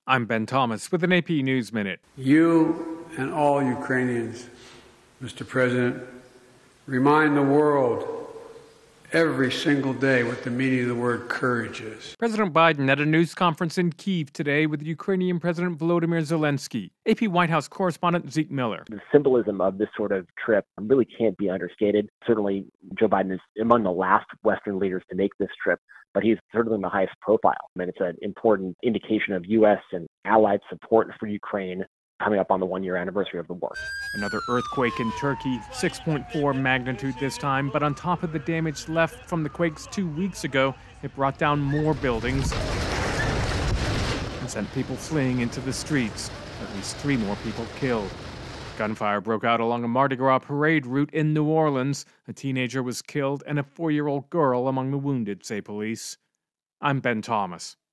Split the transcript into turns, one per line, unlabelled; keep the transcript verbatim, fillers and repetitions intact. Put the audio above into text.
I'm Ben Thomas with an A P News Minute.
You and all Ukrainians, Mister President, remind the world every single day what the meaning of the word courage is.
President Biden at a news conference in Kyiv today with Ukrainian President Volodymyr Zelensky. A P White House correspondent Zeke Miller.
The symbolism of this sort of trip really can't be understated. Certainly, Joe Biden is among the last Western leaders to make this trip, but he's certainly the highest profile. And it's an important indication of U S and allied support for Ukraine coming up on the one-year anniversary of the war.
Another earthquake in Turkey, six point four magnitude this time, but on top of the damage left from the quakes two weeks ago, it brought down more buildings and sent people fleeing into the streets. At least three more people killed. Gunfire broke out along a Mardi Gras parade route in New Orleans. A teenager was killed and a four-year-old girl among the wounded, say police. I'm Ben Thomas.